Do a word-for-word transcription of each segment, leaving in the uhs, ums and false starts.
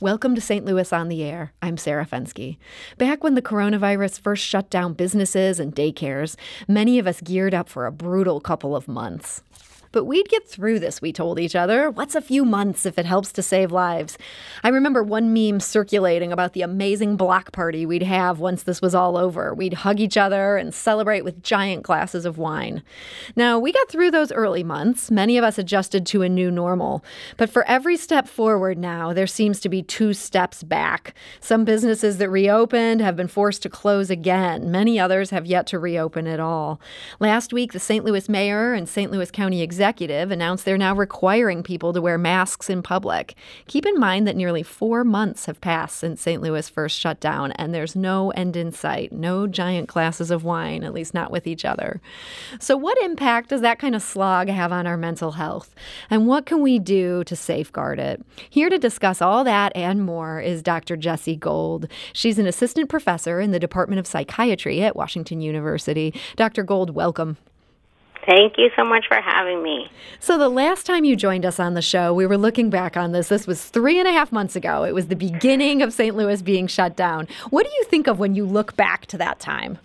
Welcome to Saint Louis on the Air. I'm Sarah Fensky. Back when the coronavirus first shut down businesses and daycares, many of us geared up for a brutal couple of months. But we'd get through this, we told each other. What's a few months if it helps to save lives? I remember one meme circulating about the amazing block party we'd have once this was all over. We'd hug each other and celebrate with giant glasses of wine. Now, we got through those early months. Many of us adjusted to a new normal. But for every step forward now, there seems to be two steps back. Some businesses that reopened have been forced to close again. Many others have yet to reopen at all. Last week, the Saint Louis mayor and Saint Louis County executive Executive announced they're now requiring people to wear masks in public. Keep in mind that nearly four months have passed since Saint Louis first shut down, and there's no end in sight, no giant glasses of wine, at least not with each other. So what impact does that kind of slog have on our mental health? And what can we do to safeguard it? Here to discuss all that and more is Doctor Jessie Gold. She's an assistant professor in the Department of Psychiatry at Washington University. Doctor Gold, welcome. Thank you so much for having me. So the last time you joined us on the show, we were looking back on this. This was three and a half months ago. It was the beginning of Saint Louis being shut down. What do you think of when you look back to that time?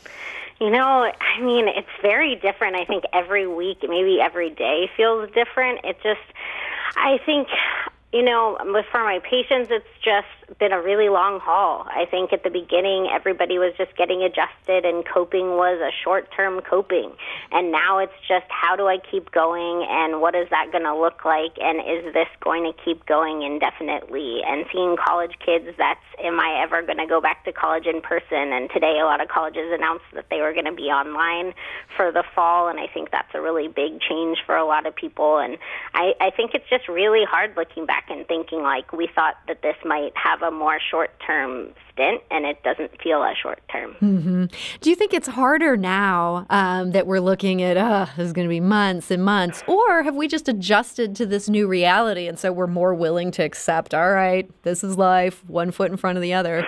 You know, I mean, it's very different. I think every week, maybe every day feels different. It just, I think, you know, for my patients, it's just been a really long haul. I think at the beginning, everybody was just getting adjusted and coping was a short-term coping. And now it's just, how do I keep going and what is that going to look like? And is this going to keep going indefinitely? And seeing college kids, that's, am I ever going to go back to college in person? And today a lot of colleges announced that they were going to be online for the fall. And I think that's a really big change for a lot of people. And I, I think it's just really hard looking back and thinking like we thought that this might have a more short-term stint, and it doesn't feel as short-term. Mm-hmm. Do you think it's harder now um, that we're looking at, uh, there's going to be months and months, or have we just adjusted to this new reality and so we're more willing to accept, all right, this is life, one foot in front of the other?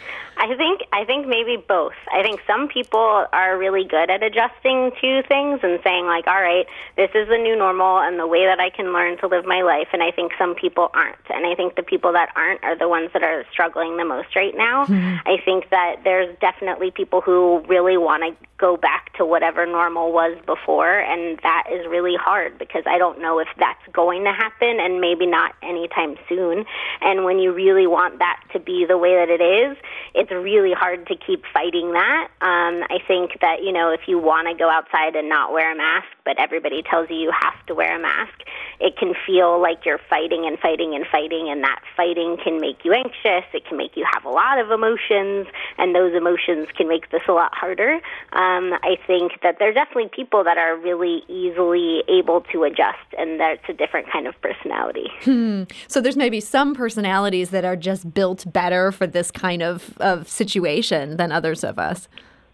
I think I think maybe both. I think some people are really good at adjusting to things and saying like, all right, this is the new normal and the way that I can learn to live my life. And I think some people aren't. And I think the people that aren't are the ones that are struggling the most right now. Mm-hmm. I think that there's definitely people who really want to go back to whatever normal was before. And that is really hard because I don't know if that's going to happen and maybe not anytime soon. And when you really want that to be the way that it is, it's really hard to keep fighting that. Um, I think that, you know, if you want to go outside and not wear a mask, but everybody tells you you have to wear a mask, it can feel like you're fighting and fighting and fighting, and that fighting can make you anxious. It can make you have a lot of emotions, and those emotions can make this a lot harder. Um, I think that there are definitely people that are really easily able to adjust, and that's a different kind of personality. Hmm. So there's maybe some personalities that are just built better for this kind of, of situation than others of us.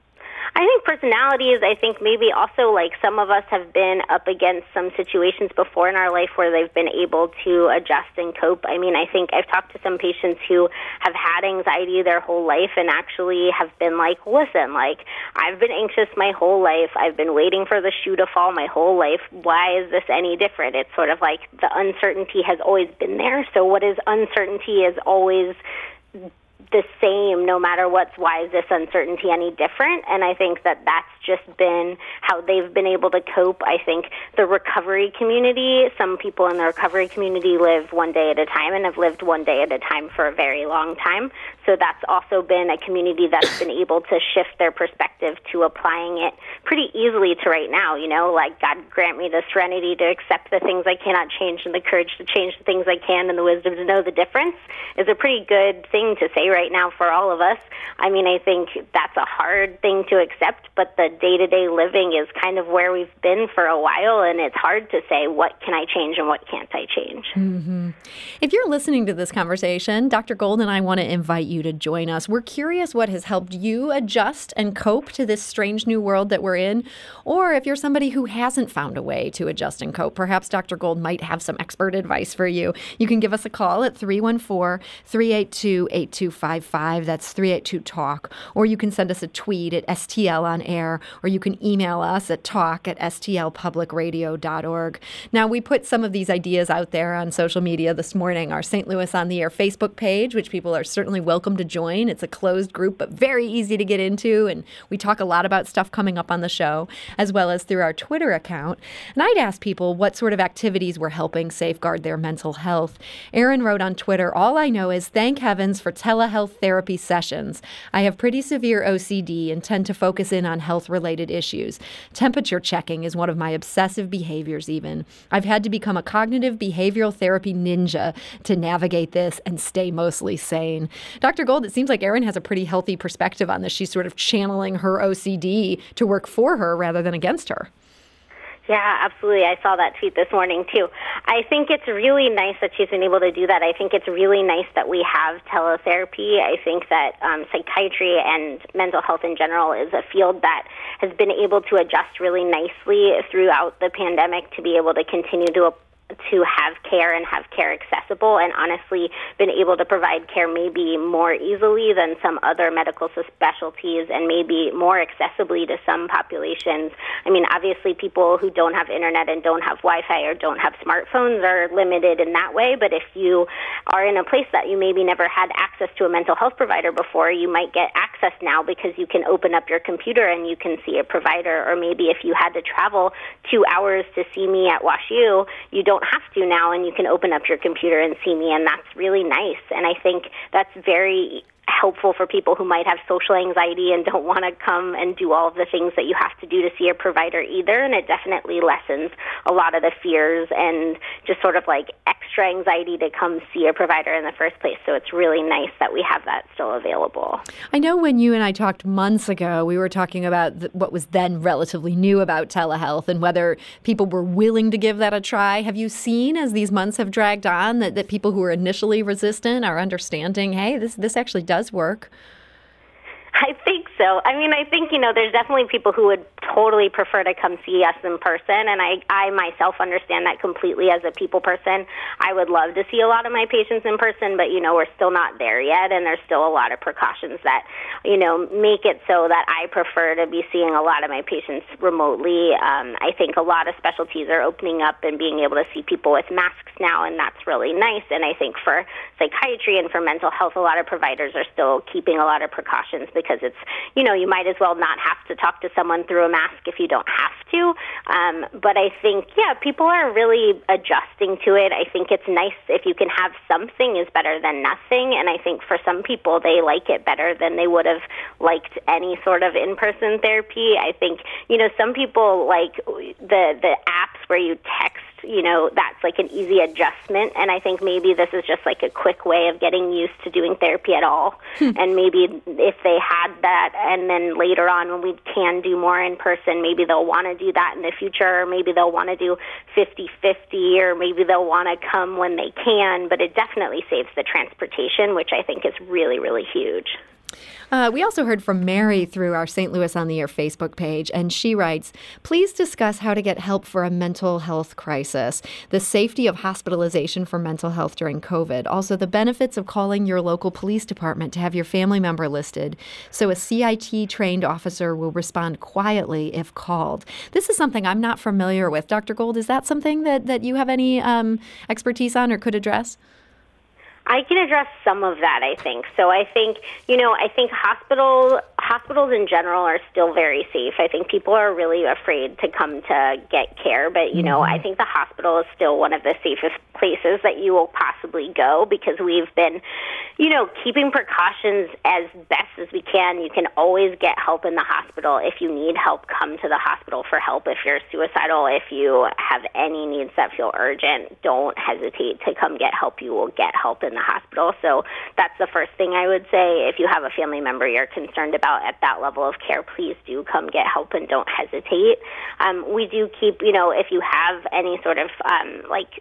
I think personalities, I think maybe also like some of us have been up against some situations before in our life where they've been able to adjust and cope. I mean, I think I've talked to some patients who have had anxiety their whole life and actually have been like, listen, like, I've been anxious my whole life. I've been waiting for the shoe to fall my whole life. Why is this any different? It's sort of like the uncertainty has always been there. So what is uncertainty is always the same no matter what's. Why is this uncertainty any different? And I think that that's just been how they've been able to cope. I think the recovery community, some people in the recovery community live one day at a time and have lived one day at a time for a very long time. So that's also been a community that's been able to shift their perspective to applying it pretty easily to right now. You know, like, God grant me the serenity to accept the things I cannot change and the courage to change the things I can and the wisdom to know the difference is a pretty good thing to say right now for all of us. I mean, I think that's a hard thing to accept, but the day-to-day living is kind of where we've been for a while, and it's hard to say what can I change and what can't I change. Mm-hmm. If you're listening to this conversation, Doctor Gold and I want to invite you you to join us. We're curious what has helped you adjust and cope to this strange new world that we're in, or if you're somebody who hasn't found a way to adjust and cope, perhaps Doctor Gold might have some expert advice for you. You can give us a call at three one four, three eight two, eight two five five. That's three eight two talk. Or you can send us a tweet at S T L on air, or you can email us at talk at S T L public radio dot org. Now, we put some of these ideas out there on social media this morning. Our Saint Louis on the Air Facebook page, which people are certainly welcome to join. It's a closed group, but very easy to get into. And we talk a lot about stuff coming up on the show, as well as through our Twitter account. And I'd ask people what sort of activities were helping safeguard their mental health. Aaron wrote on Twitter, "All I know is thank heavens for telehealth therapy sessions. I have pretty severe O C D and tend to focus in on health-related issues. Temperature checking is one of my obsessive behaviors even. I've had to become a cognitive behavioral therapy ninja to navigate this and stay mostly sane." Doctor Gold, it seems like Erin has a pretty healthy perspective on this. She's sort of channeling her O C D to work for her rather than against her. Yeah, absolutely. I saw that tweet this morning, too. I think it's really nice that she's been able to do that. I think it's really nice that we have teletherapy. I think that um, psychiatry and mental health in general is a field that has been able to adjust really nicely throughout the pandemic to be able to continue to to have care and have care accessible, and honestly been able to provide care maybe more easily than some other medical specialties and maybe more accessibly to some populations. I mean, obviously people who don't have internet and don't have Wi-Fi or don't have smartphones are limited in that way, but if you are in a place that you maybe never had access to a mental health provider before, you might get access now because you can open up your computer and you can see a provider. Or maybe if you had to travel two hours to see me at WashU, you don't have to now, and you can open up your computer and see me, and that's really nice. And I think that's very helpful for people who might have social anxiety and don't want to come and do all of the things that you have to do to see a provider either. And it definitely lessens a lot of the fears and just sort of like extra anxiety to come see a provider in the first place. So it's really nice that we have that still available. I know when you and I talked months ago, we were talking about th- what was then relatively new about telehealth and whether people were willing to give that a try. Have you seen, as these months have dragged on, that, that people who were initially resistant are understanding, hey, this this actually does work? I think so. I mean, I think, you know, there's definitely people who would totally prefer to come see us in person, and I, I myself understand that completely as a people person. I would love to see a lot of my patients in person, but, you know, we're still not there yet, and there's still a lot of precautions that, you know, make it so that I prefer to be seeing a lot of my patients remotely. Um, I think a lot of specialties are opening up and being able to see people with masks now, and that's really nice. And I think for psychiatry and for mental health, a lot of providers are still keeping a lot of precautions because it's, you know, you might as well not have to talk to someone through a mask if you don't have to. Um, but I think, yeah, people are really adjusting to it. I think it's nice if you can have something is better than nothing. And I think for some people, they like it better than they would have liked any sort of in-person therapy. I think, you know, some people like the, the apps where you text, you know, that's like an easy adjustment. And I think maybe this is just like a quick way of getting used to doing therapy at all. Hmm. And maybe if they had that and then later on when we can do more in person, maybe they'll want to do that in the future, or maybe they'll want to do fifty-fifty, or maybe they'll want to come when they can. But it definitely saves the transportation, which I think is really, really huge. Uh, we also heard from Mary through our Saint Louis on the Air Facebook page, and she writes, please discuss how to get help for a mental health crisis, the safety of hospitalization for mental health during COVID, also the benefits of calling your local police department to have your family member listed so a C I T-trained officer will respond quietly if called. This is something I'm not familiar with. Doctor Gold, is that something that, that you have any um, expertise on or could address? I can address some of that, I think. So I think, you know, I think hospital, hospitals in general are still very safe. I think people are really afraid to come to get care. But, you know, I think the hospital is still one of the safest places that you will possibly go because we've been, you know, keeping precautions as best as we can. You can always get help in the hospital. If you need help, come to the hospital for help. If you're suicidal, if you have any needs that feel urgent, don't hesitate to come get help. You will get help in the hospital. So that's the first thing I would say. If you have a family member you're concerned about at that level of care, please do come get help and don't hesitate. Um, we do keep, you know, if you have any sort of um, like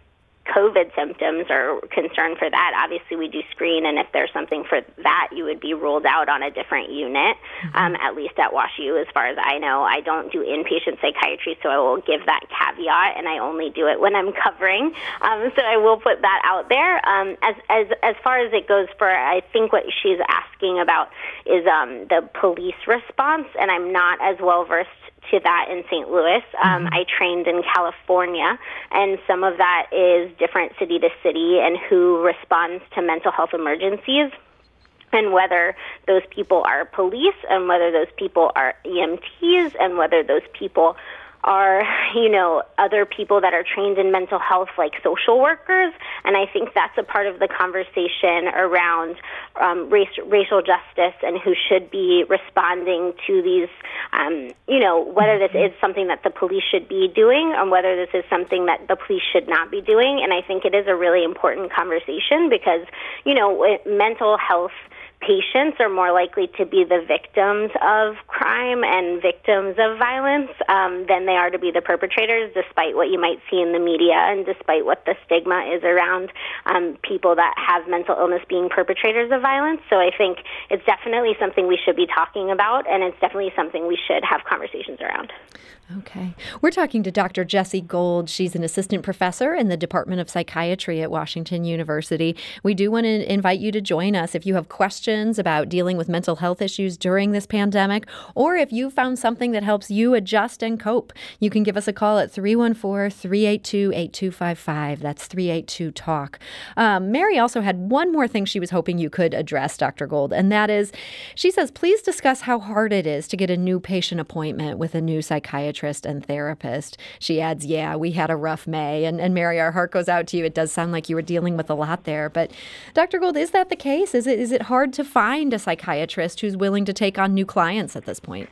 COVID symptoms or concern for that, obviously we do screen, and if there's something for that, you would be ruled out on a different unit, mm-hmm. um, at least at WashU, as far as I know. I don't do inpatient psychiatry, so I will give that caveat, and I only do it when I'm covering. Um, so I will put that out there. Um, as, as, as far as it goes for, I think what she's asking about is um, the police response, and I'm not as well-versed to that in Saint Louis. Um, mm-hmm. I trained in California, and some of that is different city to city and who responds to mental health emergencies, and whether those people are police and whether those people are E M Ts and whether those people are, you know, other people that are trained in mental health, like social workers. And I think that's a part of the conversation around um, race, racial justice and who should be responding to these, um, you know, whether this is something that the police should be doing or whether this is something that the police should not be doing. And I think it is a really important conversation because, you know, mental health patients are more likely to be the victims of crime and victims of violence um, than they are to be the perpetrators, despite what you might see in the media and despite what the stigma is around um, people that have mental illness being perpetrators of violence. So I think it's definitely something we should be talking about, and it's definitely something we should have conversations around. Okay. We're talking to Doctor Jessie Gold. She's an assistant professor in the Department of Psychiatry at Washington University. We do want to invite you to join us if you have questions about dealing with mental health issues during this pandemic, or if you found something that helps you adjust and cope. You can give us a call at three one four, three eight two, eight two five five. That's three eight two, talk. Um, Mary also had one more thing she was hoping you could address, Doctor Gold, and that is, she says, please discuss how hard it is to get a new patient appointment with a new psychiatrist and therapist. She adds, yeah, we had a rough May. And, and Mary, our heart goes out to you. It does sound like you were dealing with a lot there. But Doctor Gold, is that the case? Is it is it hard to find a psychiatrist who's willing to take on new clients at this point?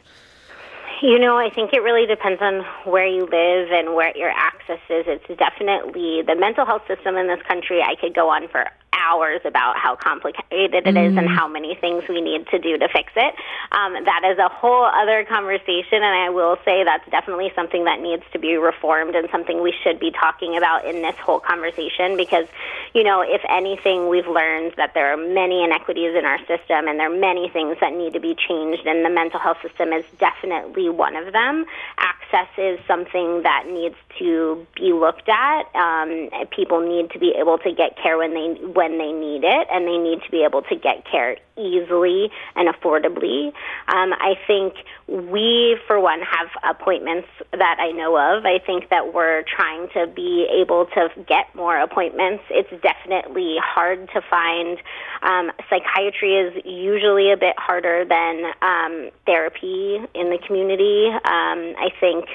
You know, I think it really depends on where you live and where your access is. It's definitely the mental health system in this country. I could go on for hours about how complicated it mm. is and how many things we need to do to fix it. Um, that is a whole other conversation, and I will say that's definitely something that needs to be reformed and something we should be talking about in this whole conversation because, you know, if anything, we've learned that there are many inequities in our system and there are many things that need to be changed, and the mental health system is definitely one of them. Access is something that needs to be looked at. Um, people need to be able to get care when they when they need it, and they need to be able to get care easily and affordably. Um, I think we, for one, have appointments that I know of. I think that we're trying to be able to get more appointments. It's definitely hard to find. Um, psychiatry is usually a bit harder than um, therapy in the community. Um, I think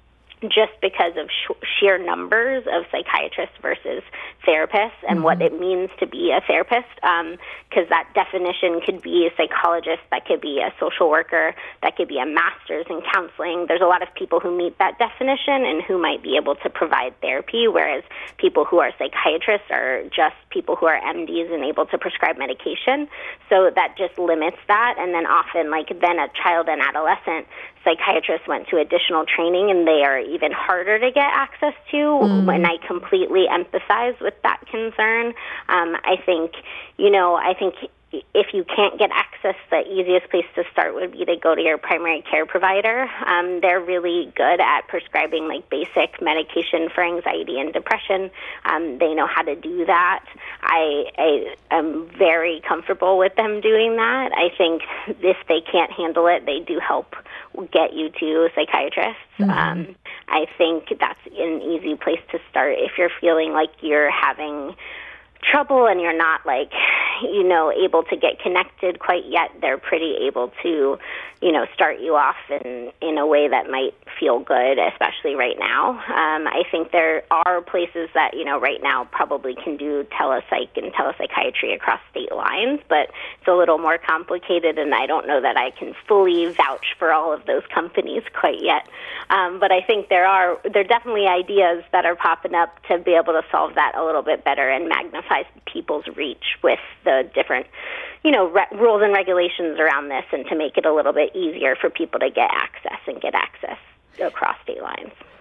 just because of sh- sheer numbers of psychiatrists versus therapists and mm-hmm. what it means to be a therapist, because um, that definition could be a psychologist, that could be a social worker, that could be a master's in counseling. There's a lot of people who meet that definition and who might be able to provide therapy, whereas people who are psychiatrists are just people who are M Ds and able to prescribe medication. So that just limits that. And then often, like then a child and adolescent psychiatrists went to additional training, and they are even harder to get access to, mm. and I completely empathize with that concern. Um, I think, you know, I think if you can't get access, the easiest place to start would be to go to your primary care provider. Um, they're really good at prescribing like basic medication for anxiety and depression. Um, they know how to do that. I, I am very comfortable with them doing that. I think if they can't handle it, they do help get you to psychiatrists. Mm-hmm. Um, I think that's an easy place to start if you're feeling like you're having trouble and you're not like, you know, able to get connected quite yet. They're pretty able to, you know, start you off in, in a way that might feel good, especially right now. Um, I think there are places that, you know, right now probably can do telepsych and telepsychiatry across state lines, but it's a little more complicated, and I don't know that I can fully vouch for all of those companies quite yet. Um, but I think there are, there are definitely ideas that are popping up to be able to solve that a little bit better and magnify people's reach with the different, you know, re- rules and regulations around this, and to make it a little bit easier for people to get access and get access across state lines.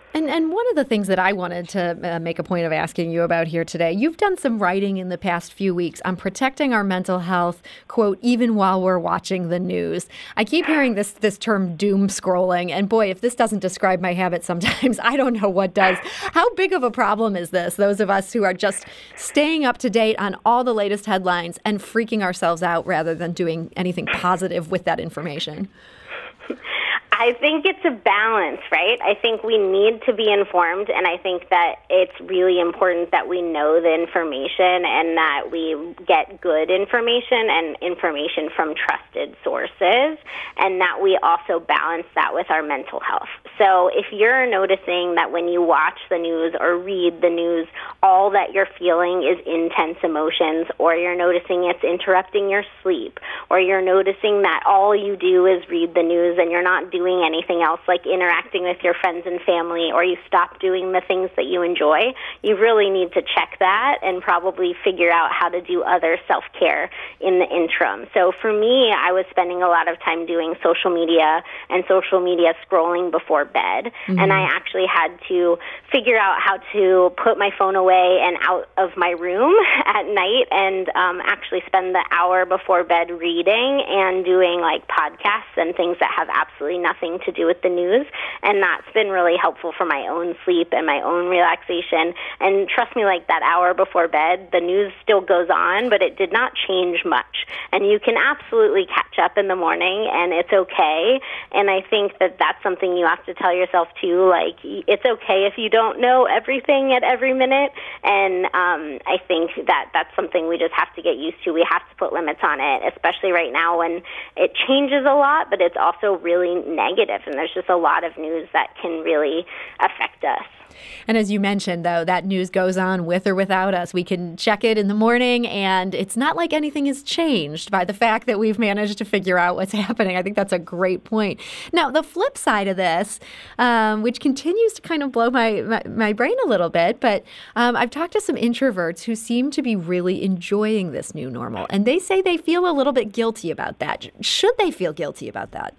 And and one of the things that I wanted to uh, make a point of asking you about here today, you've done some writing in the past few weeks on protecting our mental health, quote, even while we're watching the news. I keep hearing this this term doom scrolling, and boy, if this doesn't describe my habit sometimes, I don't know what does. How big of a problem is this, those of us who are just staying up to date on all the latest headlines and freaking ourselves out rather than doing anything positive with that information? I think it's a balance, right? I think we need to be informed, and I think that it's really important that we know the information and that we get good information and information from trusted sources, and that we also balance that with our mental health. So if you're noticing that when you watch the news or read the news, all that you're feeling is intense emotions, or you're noticing it's interrupting your sleep, or you're noticing that all you do is read the news and you're not doing anything else like interacting with your friends and family, or you stop doing the things that you enjoy, you really need to check that and probably figure out how to do other self-care in the interim. So for me, I was spending a lot of time doing social media and social media scrolling before bed, mm-hmm. and I actually had to figure out how to put my phone away and out of my room at night and um, actually spend the hour before bed reading and doing like podcasts and things that have absolutely nothing to do with the news, and that's been really helpful for my own sleep and my own relaxation. And trust me, like that hour before bed, the news still goes on, but it did not change much. And you can absolutely catch up in the morning, and it's okay. And I think that that's something you have to tell yourself too, like it's okay if you don't know everything at every minute. And um, I think that that's something we just have to get used to. We have to put limits on it, especially right now when it changes a lot, but it's also really negative. Negative, and there's just a lot of news that can really affect us. And as you mentioned, though, that news goes on with or without us. We can check it in the morning, and it's not like anything has changed by the fact that we've managed to figure out what's happening. I think that's a great point. Now, the flip side of this, um, which continues to kind of blow my, my, my brain a little bit, but um, I've talked to some introverts who seem to be really enjoying this new normal, and they say they feel a little bit guilty about that. Should they feel guilty about that?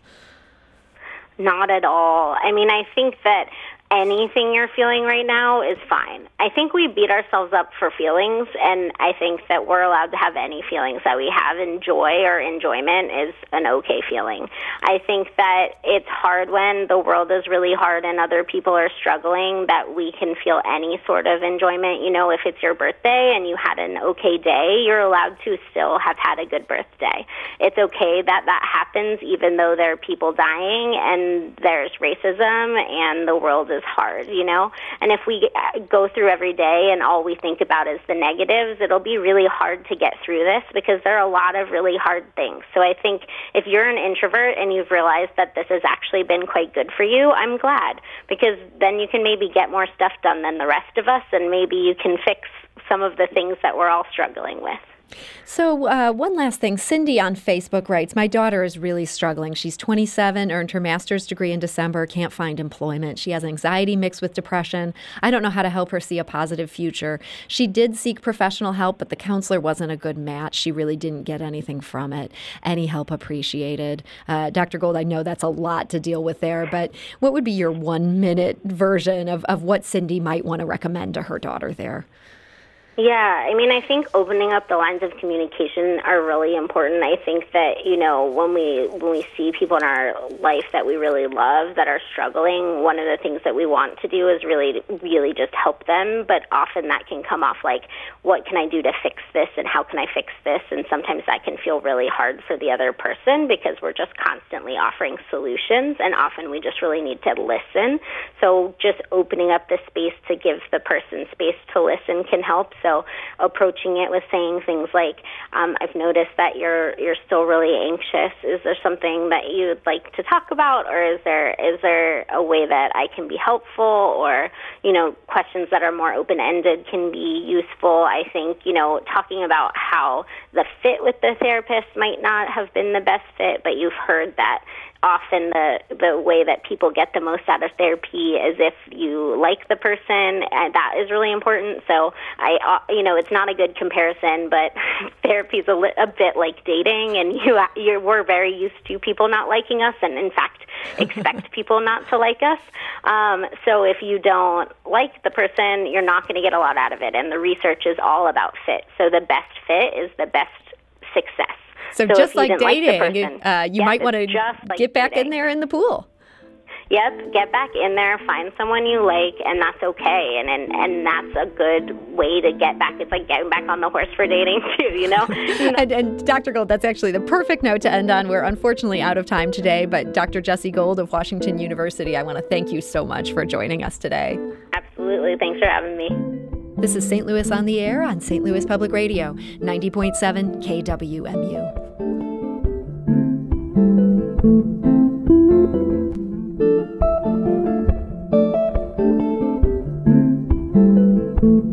Not at all. I mean, I think that anything you're feeling right now is fine. I think we beat ourselves up for feelings, and I think that we're allowed to have any feelings that we have, and joy or enjoyment is an okay feeling. I think that it's hard when the world is really hard and other people are struggling that we can feel any sort of enjoyment. You know, if it's your birthday and you had an okay day, you're allowed to still have had a good birthday. It's okay that that happens even though there are people dying and there's racism and the world is hard, you know? And if we go through every day and all we think about is the negatives, it'll be really hard to get through this because there are a lot of really hard things. So I think if you're an introvert and you've realized that this has actually been quite good for you, I'm glad, because then you can maybe get more stuff done than the rest of us, and maybe you can fix some of the things that we're all struggling with. So uh, one last thing. Cindy on Facebook writes, my daughter is really struggling. She's twenty-seven, earned her master's degree in December, can't find employment. She has anxiety mixed with depression. I don't know how to help her see a positive future. She did seek professional help, but the counselor wasn't a good match. She really didn't get anything from it. Any help appreciated. Uh, Doctor Gold, I know that's a lot to deal with there, but what would be your one-minute version of, of what Cindy might want to recommend to her daughter there? Yeah, I mean, I think opening up the lines of communication are really important. I think that, you know, when we when we see people in our life that we really love that are struggling, one of the things that we want to do is really, really just help them. But often that can come off like, what can I do to fix this and how can I fix this? And sometimes that can feel really hard for the other person because we're just constantly offering solutions, and often we just really need to listen. So just opening up the space to give the person space to listen can help. So approaching it with saying things like, um, I've noticed that you're you're still really anxious. Is there something that you'd like to talk about, or is there is there a way that I can be helpful? Or, you know, questions that are more open-ended can be useful. I think, you know, talking about how the fit with the therapist might not have been the best fit, but you've heard that often the the way that people get the most out of therapy is if you like the person, and that is really important. So I, uh, you know, it's not a good comparison, but therapy is a, li- a bit like dating, and you you're, we're very used to people not liking us, and in fact expect people not to like us. Um, so if you don't like the person, you're not going to get a lot out of it, and the research is all about fit. So the best fit is the best success. So, so just like dating, like person, uh, you yes, might want to like get back dating. in there in the pool. Yep, get back in there, find someone you like, and that's okay. And, and and that's a good way to get back. It's like getting back on the horse for dating, too, you know? and, and Doctor Gold, that's actually the perfect note to end on. We're unfortunately out of time today, but Doctor Jessie Gold of Washington University, I want to thank you so much for joining us today. Absolutely. Thanks for having me. This is Saint Louis on the Air on Saint Louis Public Radio, ninety point seven K W M U.